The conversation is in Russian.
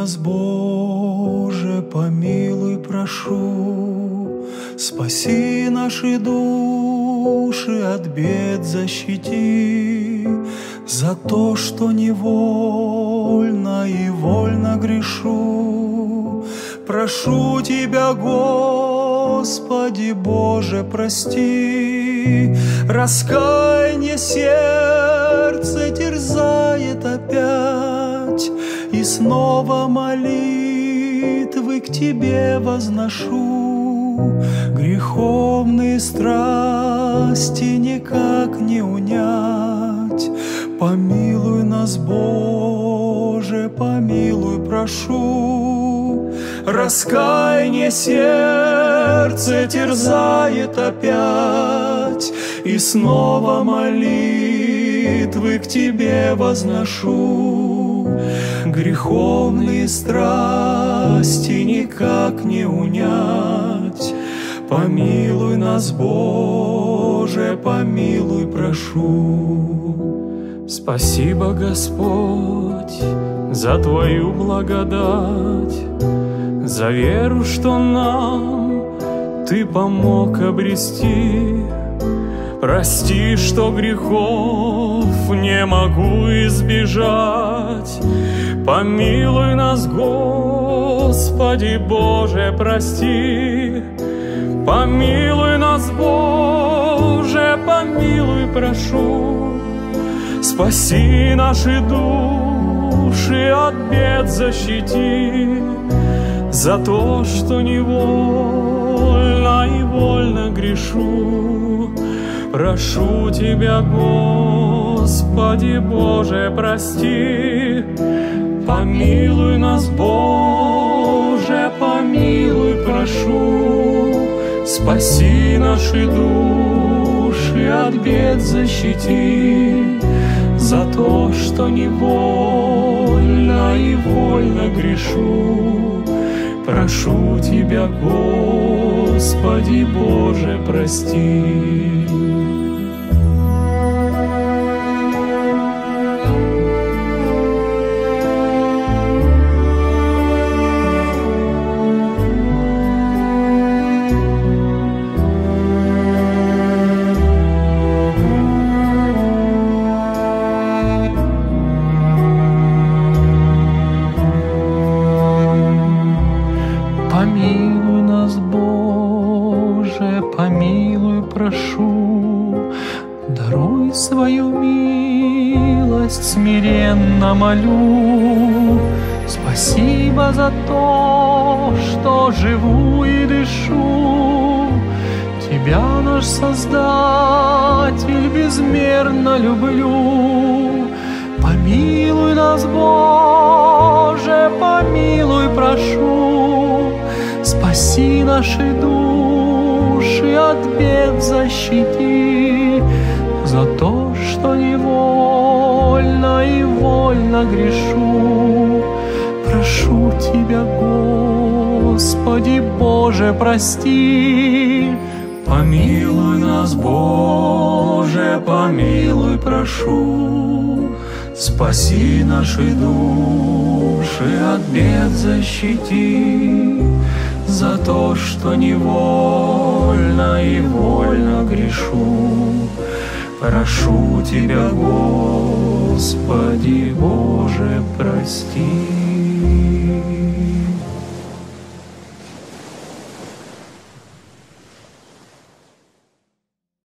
нас, Боже, помилуй, прошу. Спаси наши души, от бед защити. За то, что невольно и вольно грешу, прошу Тебя, Господи Боже, прости. Раскаяние сердце терзает опять, и снова молитвы к Тебе возношу. Греховные страсти никак не унять. Помилуй нас, Боже, помилуй, прошу. Раскаяние сердце терзает опять, и снова молитвы к Тебе возношу. Греховные страсти никак не унять. Помилуй нас, Боже, помилуй, прошу. Спасибо, Господь, за Твою благодать, за веру, что нам Ты помог обрести. Прости, что грехов не могу избежать. Помилуй нас, Господи Боже, прости. Помилуй нас, Боже, помилуй, прошу. Спаси наши души, от бед защити. За то, что невольно и вольно грешу, прошу Тебя, Господи Боже, прости. Помилуй нас, Боже, помилуй, прошу. Спаси наши души, от бед защити. За то, что невольно и вольно грешу, прошу Тебя, Господи Боже, прости. Помилуй нас, Боже, помилуй, прошу. Даруй свою милость, смиренно молю. Спасибо за то, что живу и дышу. Тебя, наш Создатель, безмерно люблю. Помилуй нас, Боже, помилуй, прошу. Спаси наши души, от бед защити. За то, что невольно и вольно грешу, прошу Тебя, Господи Боже, прости. Помилуй нас, Боже, помилуй, прошу. Спаси наши души, от бед защити. За то, что невольно и вольно грешу, прошу Тебя, Господи Боже, прости.